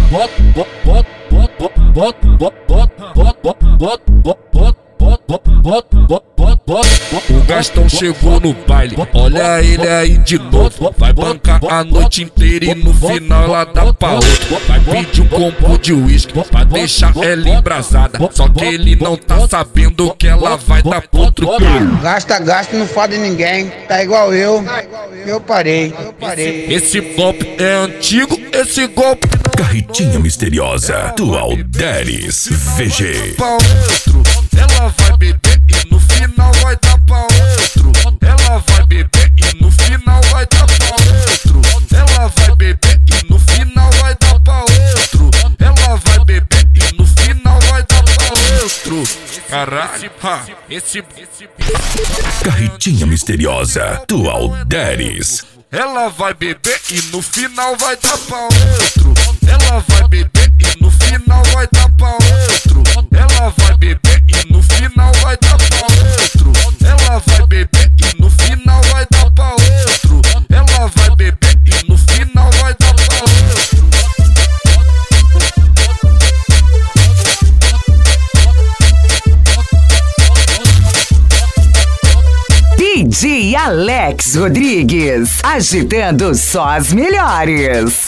O Gastão chegou no baile, olha ele aí de novo. Vai bancar a noite inteira e no final ela dá pra outro. Vai pedir um combo de uísque pra deixar ela embrasada. Só que ele não tá sabendo que ela vai dar pro outro. Gasta, não fode ninguém. Tá igual eu parei. Esse golpe é antigo, esse golpe Carretinha misteriosa do Alderes VG. Ela vai beber e no final vai dar pra outro. Ela vai beber e no final vai dar pra outro. Ela vai beber e no final vai dar pra outro. Ela vai beber e no final vai dar pra outro. Caralho, esse Carretinha misteriosa do Alderes. Ela vai beber e no final vai dar pra outro. Ela vai beber e no final vai dar pra outro. Ela vai beber e no final vai dar pra outro. Ela vai beber e no final vai dar pra outro. Ela vai beber e no final vai dar pra outro. DJ Alex Rodrigues, agitando só as melhores.